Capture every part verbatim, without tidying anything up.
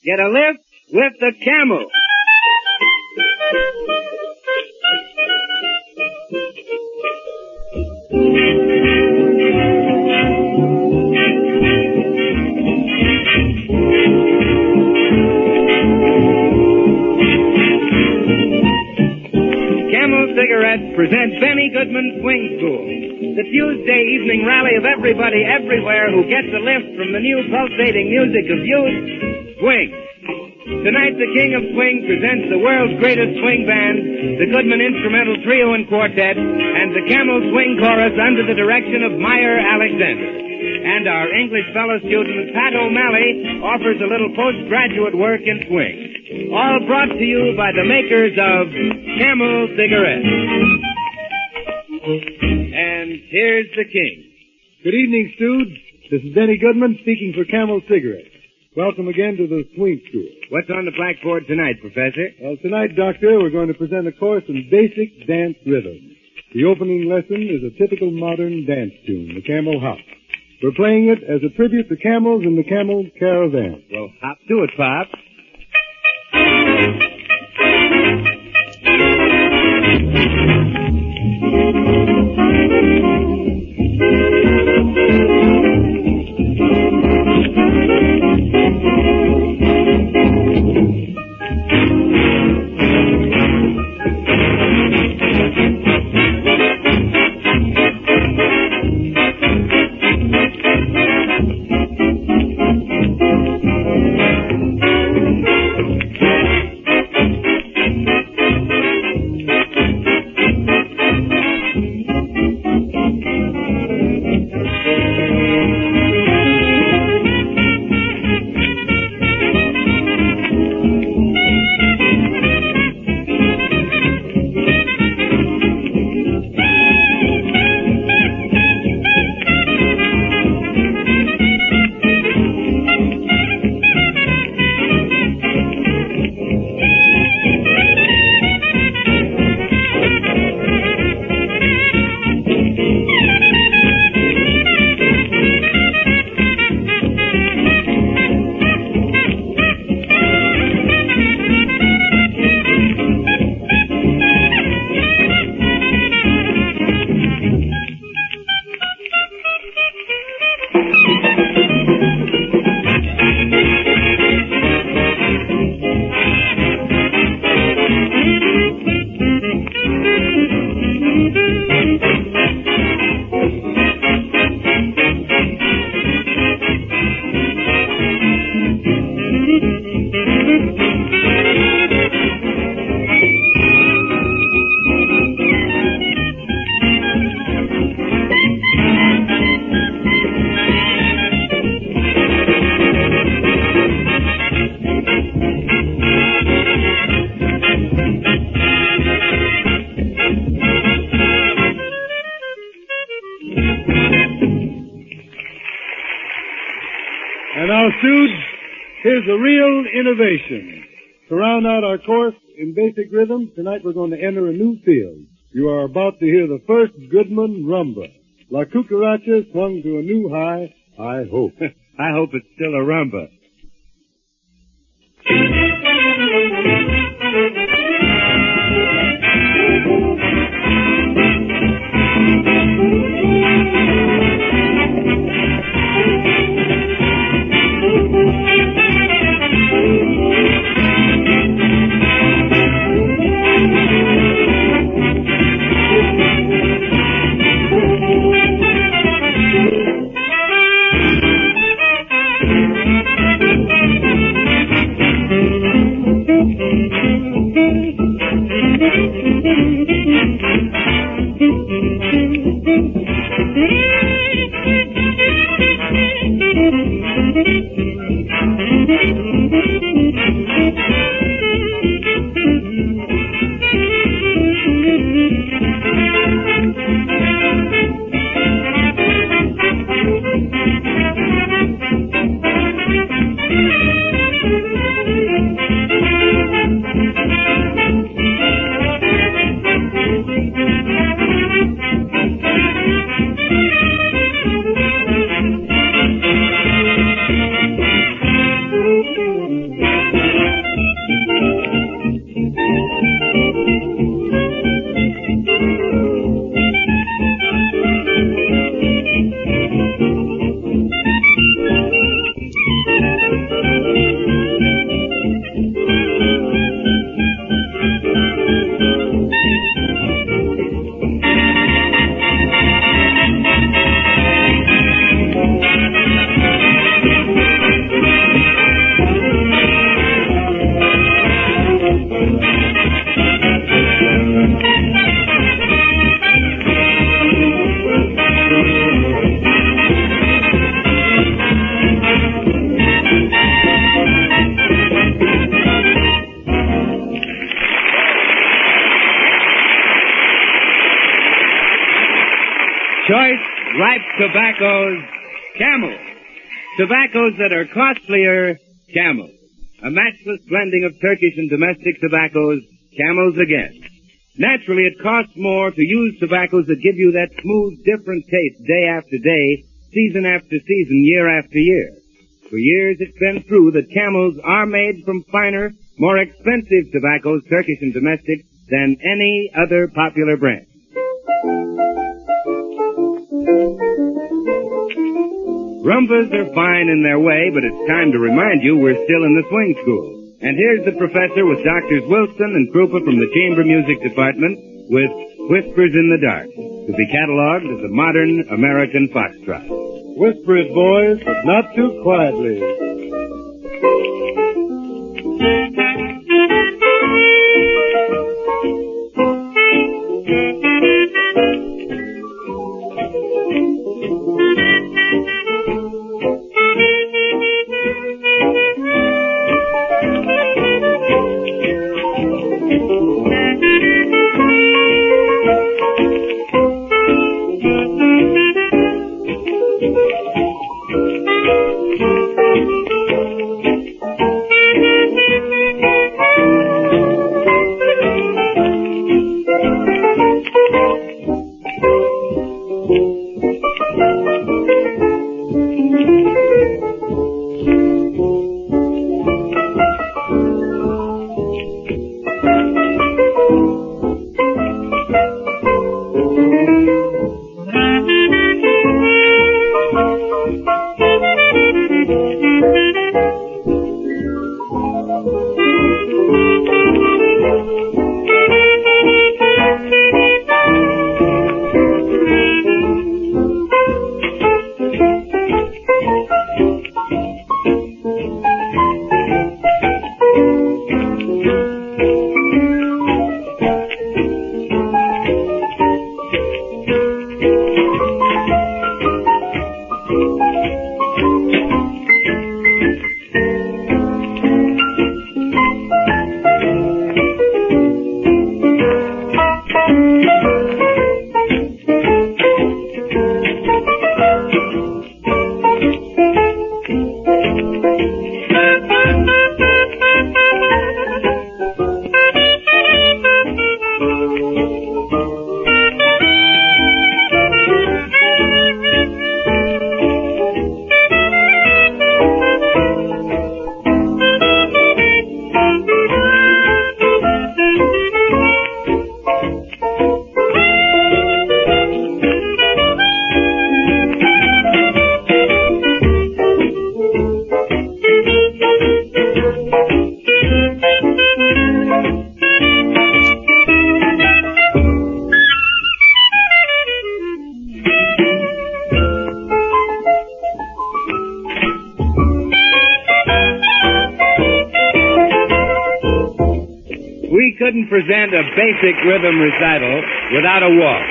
Get a lift with the Camel. Camel Cigarettes present Benny Goodman Swing School, the Tuesday evening rally of everybody everywhere who gets a lift from the new pulsating music of youth, swing. Tonight, the King of Swing presents the world's greatest swing band, the Goodman Instrumental Trio and Quartet, and the Camel Swing Chorus under the direction of Meyer Alexander. And our English fellow student, Pat O'Malley, offers a little postgraduate work in swing. All brought to you by the makers of Camel Cigarettes. And here's the King. Good evening, Stooge. This is Benny Goodman speaking for Camel Cigarettes. Welcome again to the Swing School. What's on the blackboard tonight, Professor? Well, tonight, Doctor, we're going to present a course in basic dance rhythm. The opening lesson is a typical modern dance tune, the Camel Hop. We're playing it as a tribute to camels in the Camel Caravan. Well, hop to it, Pop. And now, Stooge, here's a real innovation. To round out our course in basic rhythm, tonight we're going to enter a new field. You are about to hear the first Goodman rumba. La Cucaracha swung to a new high, I hope. I hope it's still a rumba. Choice, ripe tobaccos, Camel. Tobaccos that are costlier, Camel. A matchless blending of Turkish and domestic tobaccos, Camels again. Naturally, it costs more to use tobaccos that give you that smooth, different taste day after day, season after season, year after year. For years, it's been true that Camels are made from finer, more expensive tobaccos, Turkish and domestic, than any other popular brand. Rumbas are fine in their way, but it's time to remind you we're still in the swing school. And here's the professor with Doctors Wilson and Krupa from the Chamber Music Department with Whispers in the Dark, to be cataloged as a modern American foxtrot. Whisper it, boys, but not too quietly. Couldn't present a basic rhythm recital without a walk.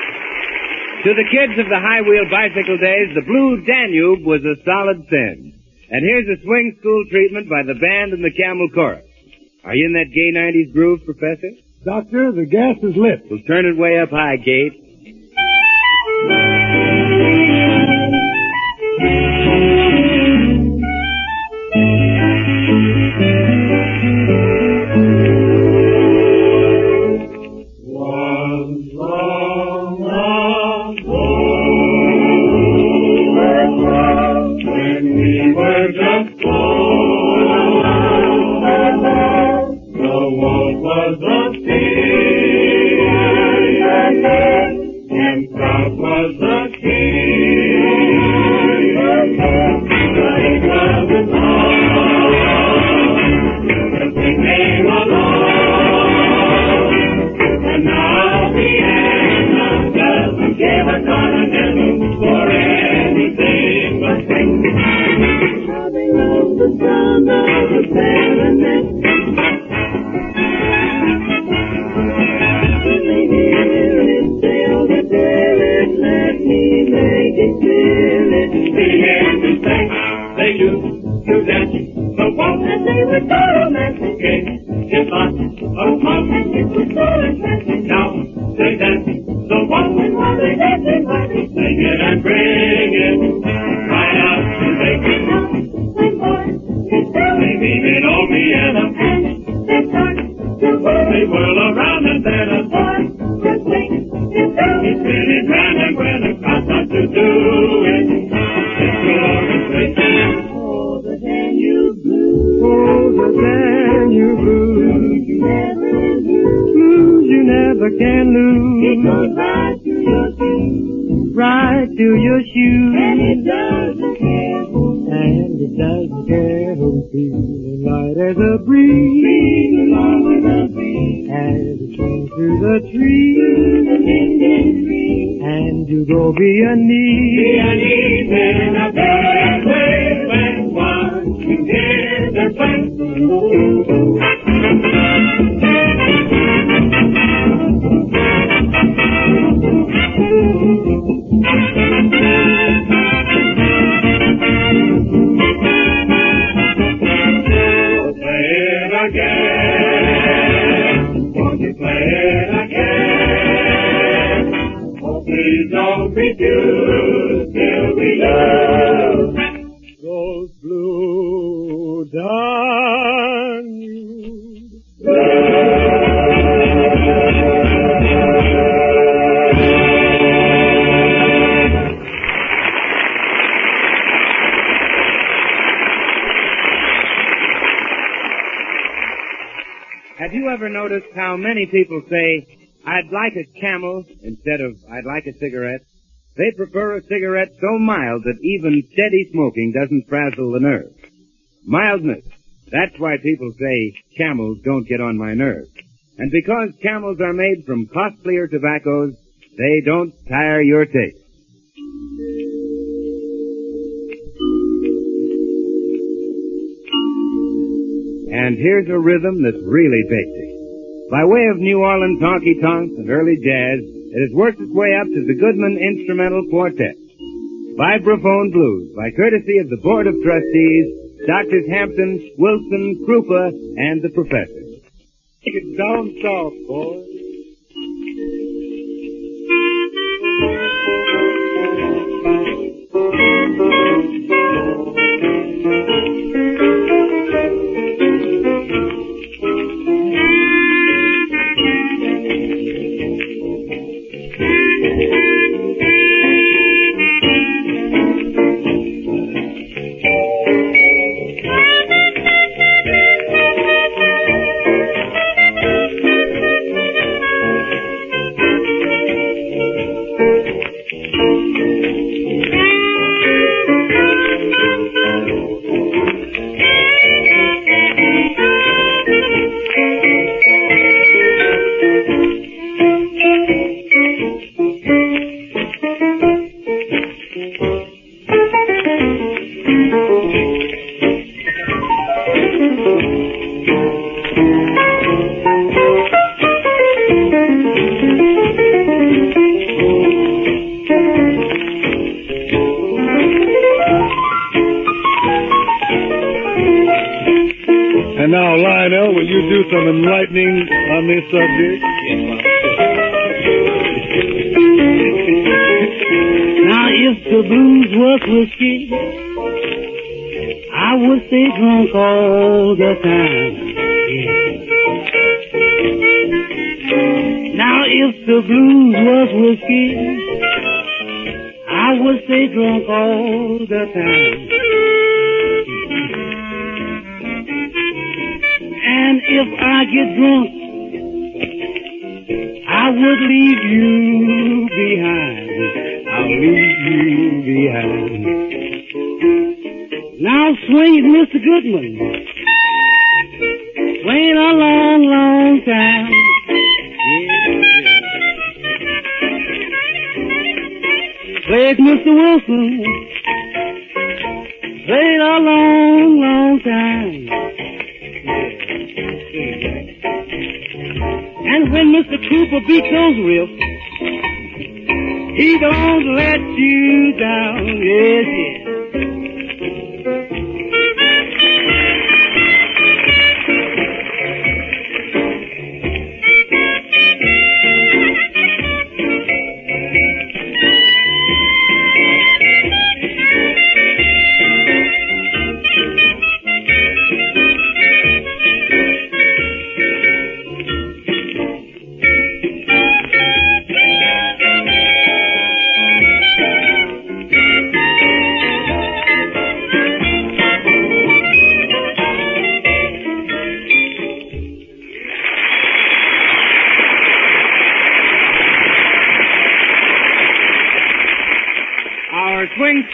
To the kids of the high-wheel bicycle days, the Blue Danube was a solid sin. And here's a swing school treatment by the band and the Camel Chorus. Are you in that gay nineties groove, Professor? Doctor, the gas is lit. Well, turn it way up high, Gate. Now, they dance the one when one they dance in party. never can lose. It goes right to your shoes. Right to your shoes. And it doesn't care who. And it doesn't care who's feeling light as a breeze. Breeze along with the breeze. As it swings through the trees. Through the bending trees. And you go be a knee. Be a knee in a bad way when one together fight. Don't refuse till we love Those blue Danube. Have you ever noticed how many people say, I'd like a Camel instead of I'd like a cigarette? They prefer a cigarette so mild that even steady smoking doesn't frazzle the nerves. Mildness. That's why people say Camels don't get on my nerves. And because Camels are made from costlier tobaccos, they don't tire your taste. And here's a rhythm that's really basic. By way of New Orleans honky-tonks and early jazz, it has worked its way up to the Goodman Instrumental Quartet. Vibraphone Blues, by courtesy of the Board of Trustees, Doctors Hampton, Wilson, Krupa, and the Professor. Get down south, boys. And now, Lionel, will you do some enlightening on this subject? Now, if the blues was whiskey, I would stay drunk all the time. Yeah. Now, if the blues was whiskey, I would stay drunk all the time. And if I get drunk, I would leave you behind. I'll leave you behind. Now swing it, Mister Goodman. Swing it a long, long time. Yeah. Play it, Mister Wilson. Play it a long, long time. And when Mister Cooper beats those riffs, he don't let you down, yes, yes.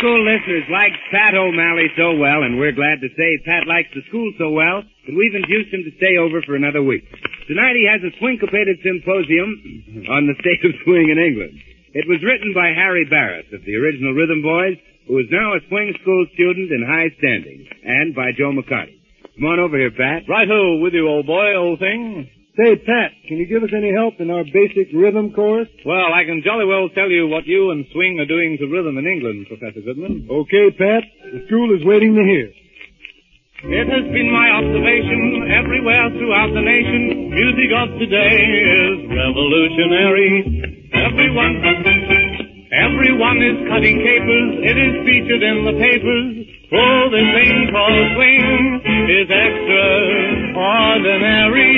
school listeners like Pat O'Malley so well, and we're glad to say Pat likes the school so well that we've induced him to stay over for another week. Tonight he has a swincopated symposium on the state of swing in England. It was written by Harry Barrett of the original Rhythm Boys, who is now a swing school student in high standing, and by Joe McCarty. Come on over here, Pat. Righto, with you, old boy, old thing. Say, Pat, can you give us any help in our basic rhythm course? Well, I can jolly well tell you what you and swing are doing to rhythm in England, Professor Goodman. Okay, Pat. The school is waiting to hear. It has been my observation everywhere throughout the nation, music of today is revolutionary. Everyone, everyone is cutting capers. It is featured in the papers. Oh, this thing called swing is extraordinary.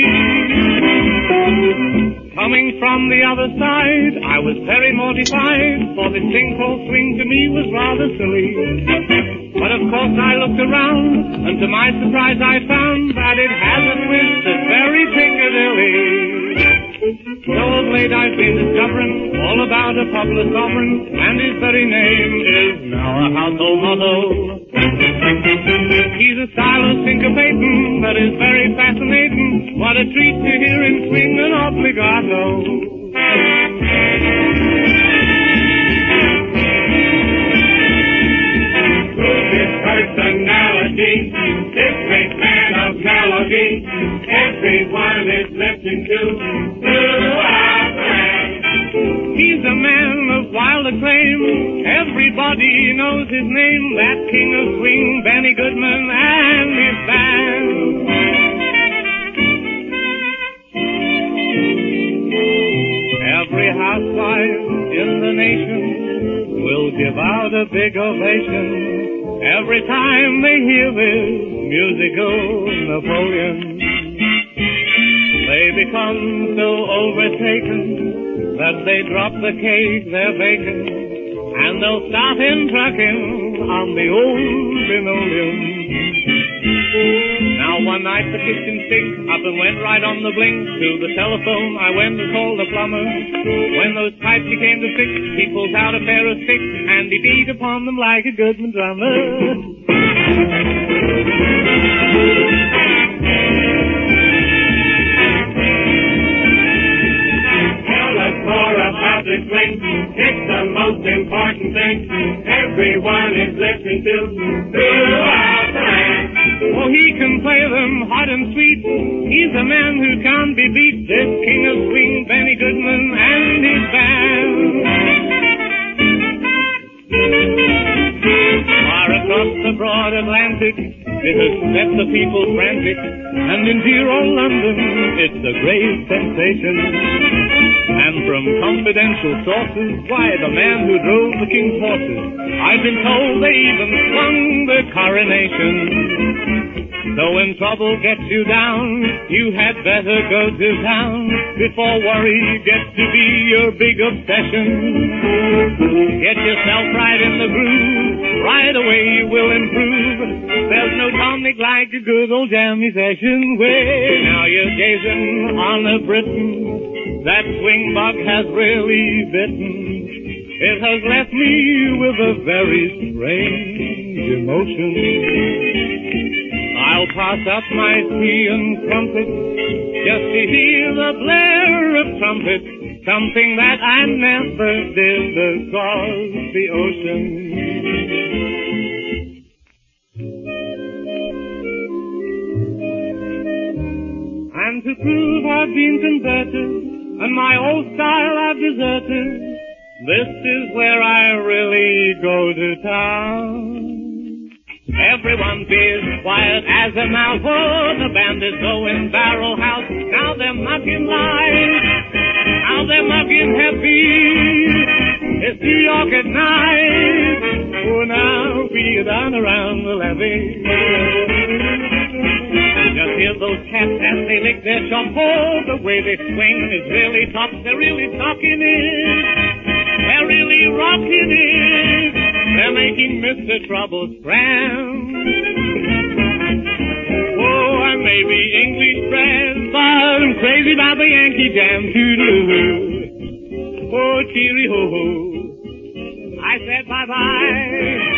Coming from the other side, I was very mortified, for this thing called swing to me was rather silly. But of course I looked around, and to my surprise I found that it has a twist that's very Piccadilly. So of late I've been discovering all about a popular sovereign, and his very name is now a household motto. He's a style of syncopating that is very fascinating. What a treat to hear him swing an obligato. Who's his personality? This great man of melody. Everyone is listening to throughout the land. He's a man of wild acclaim. Everybody knows his name. That king of swing, Benny Goodman and his band. Every housewife in the nation will give out a big ovation every time they hear this musical Napoleon. They become so overtaken that they drop the cake they're baking, and they'll start in trucking on the old linoleum. Now one night the kitchen sink up and went right on the blink. To the telephone I went and called the plumber. When those pipes he came to fix, he pulls out a pair of sticks and he beat upon them like a Goodman drummer. More about the swing, it's the most important thing. Everyone is listening to throughout the land. Oh, he can play them hot and sweet. He's a man who can't be beat. This king of swing, Benny Goodman and his band. Far across the broad Atlantic, it has set the people frantic, and in dear old London, it's a great sensation. And from confidential sources, why, the man who drove the king's horses, I've been told they even swung the coronation. So when trouble gets you down, you had better go to town before worry gets to be your big obsession. Get yourself right in the groove, right away you will improve. There's no tonic like a good old jammy session. Way now you're gazing on a Briton. That swing bug has really bitten. It has left me with a very strange emotion. I'll pass up my tea and crumpet just to hear the blare of trumpet, something that I never did across the ocean. And to prove I've been converted and my old style I've deserted, this is where I really go to town. Everyone be as quiet as a mouse. Oh, the band is going barrel house. Now they're mugging live. Now they're mugging happy. It's New York at night. Oh, now be done around the levee. Just hear those cats as they lick their chops. Oh, the way they swing is really top. They're really talking it. They're really rocking it. They're making Mister Trouble scram. Oh, I may be English bred, but I'm crazy about the Yankee Jam. Toodaloo. Oh, cheery ho ho. I I said bye-bye.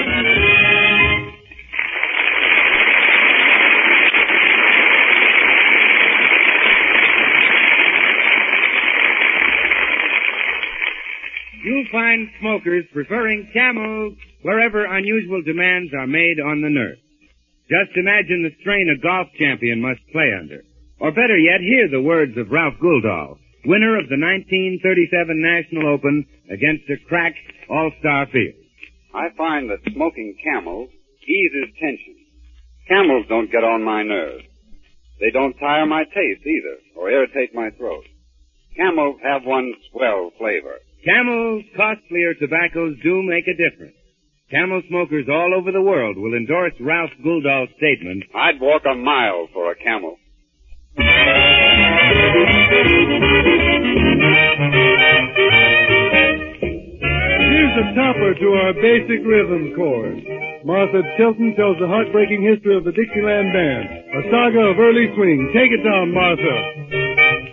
You'll find smokers preferring Camel wherever unusual demands are made on the nerve. Just imagine the strain a golf champion must play under. Or better yet, hear the words of Ralph Guldahl, winner of the nineteen thirty-seven National Open against a cracked all-star field. I find that smoking Camels eases tension. Camels don't get on my nerves. They don't tire my taste either, or irritate my throat. Camels have one swell flavor. Camel's costlier tobaccos do make a difference. Camel smokers all over the world will endorse Ralph Guldahl's statement, I'd walk a mile for a Camel. Here's a topper to our basic rhythm chorus. Martha Tilton tells the heartbreaking history of the Dixieland Band, a saga of early swing. Take it down, Martha.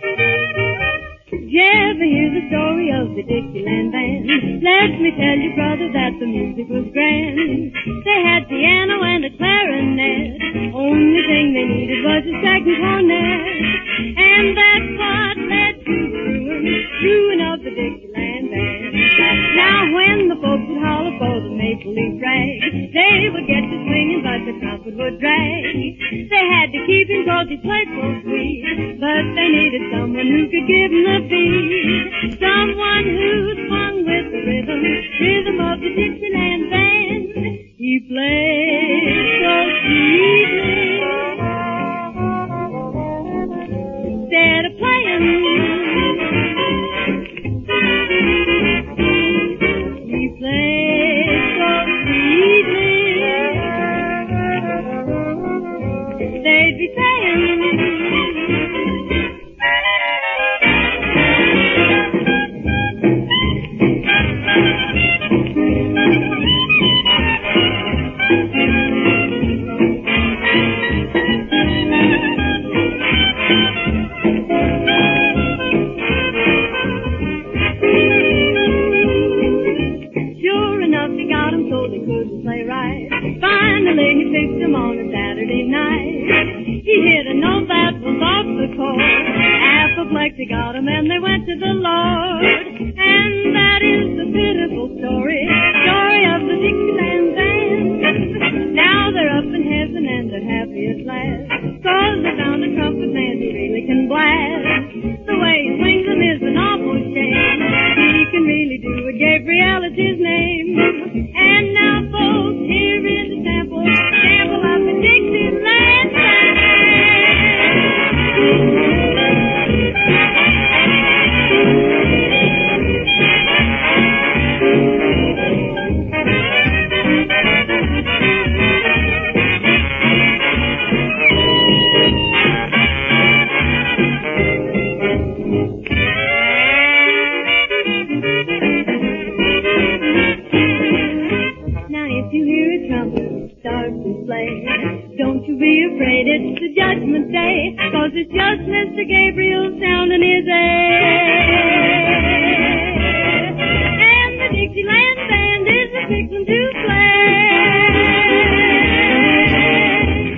Yeah, but here's the story of the Dixieland Band. Let me tell you, brother, that the music was grand. They had piano and a clarinet. Only thing they needed was a second cornet. And that's what led to the ruin, ruin of the Dixieland Band. Now when the folks would holler for the maple leaf rag, they would get to swinging, but the trumpet would drag. They had to keep him cause he played so sweet, but they needed someone who could give them the beat. Someone who swung with the rhythm, rhythm of the Dixieland Band. He played so sweetly. Instead of playing, he played so sweetly. They'd be saying, they got him and they went to the Lord. And that is the pitiful story, story of the Dixieland Band. Now they're up in heaven and they're happy at last, cause they found a trumpet man who really can blast. The way he swings them is an awful shame. He can really do it, Gabriel is his name. And now folks, here is a sample, sample of the Dixieland Band. Don't you be afraid, it's the judgment day, cause it's just Mister Gabriel sounding his air. And the Dixieland Band is a fixin' to play.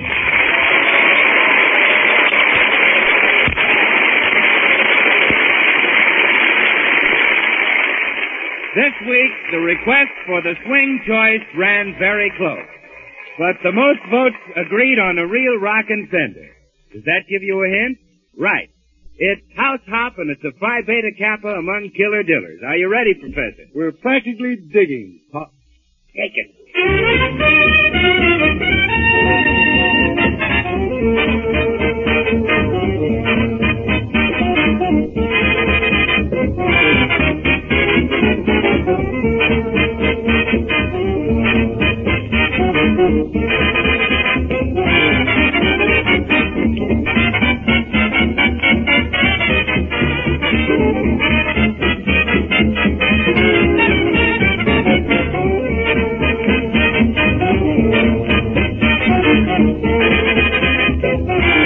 This week, the request for the swing choice ran very close. But the most votes agreed on a real rockin' sender. Does that give you a hint? Right. It's House Hop, and it's a Phi Beta Kappa among killer dillers. Are you ready, Professor? We're practically digging. Hop. Take it. Thank you.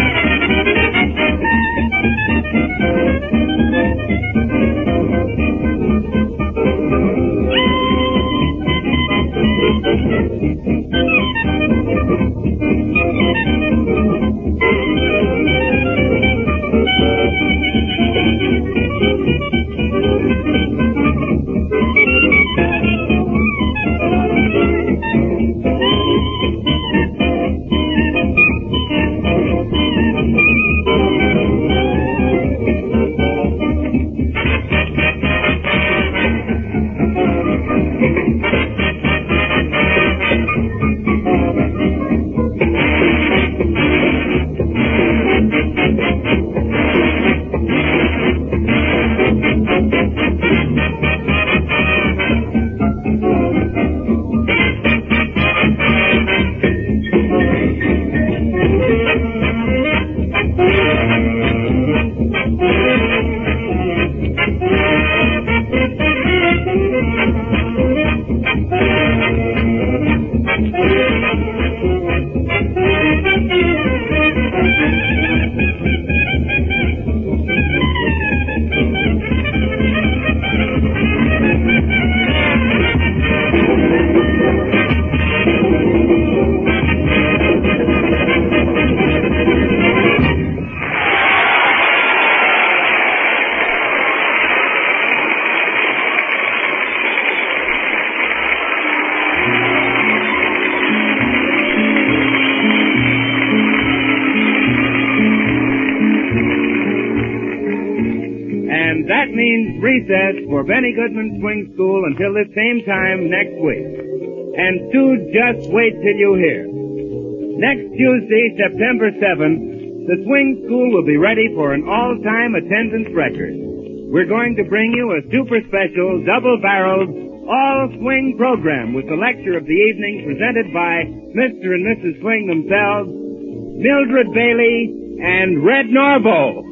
And that means recess for Benny Goodman Swing School until this same time next week. And Stu, just wait till you hear. Next Tuesday, September seventh, the Swing School will be ready for an all-time attendance record. We're going to bring you a super special, double-barreled, all-swing program with the lecture of the evening presented by Mister and Missus Swing themselves, Mildred Bailey and Red Norvo.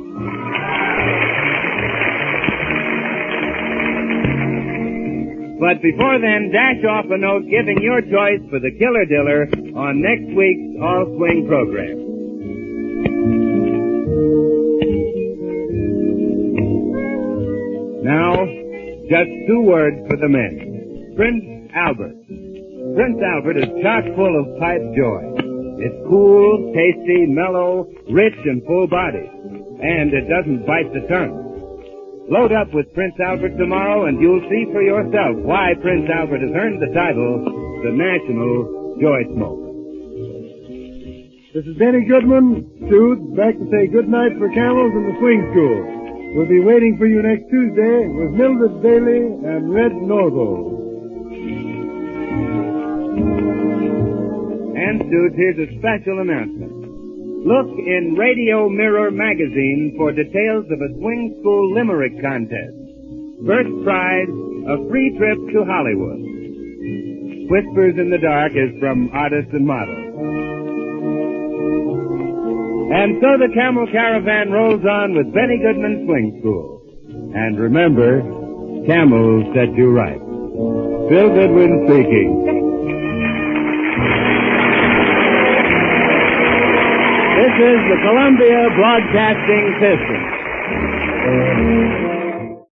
But before then, dash off a note giving your choice for the Killer Diller on next week's All-Swing program. Now, just two words for the men. Prince Albert. Prince Albert is chock full of pipe joy. It's cool, tasty, mellow, rich, and full-bodied. And it doesn't bite the tongue. Load up with Prince Albert tomorrow, and you'll see for yourself why Prince Albert has earned the title the National Joy Smoke. This is Benny Goodman, Stu, back to say good night for Camels and the Swing School. We'll be waiting for you next Tuesday with Mildred Bailey and Red Norvo. And, Stu, here's a special announcement. Look in Radio Mirror magazine for details of a Swing School Limerick contest. First prize, a free trip to Hollywood. Whispers in the Dark is from Artists and Models. And so the Camel Caravan rolls on with Benny Goodman Swing School. And remember, camels set you right. Bill Goodwin speaking. This is the Columbia Broadcasting System.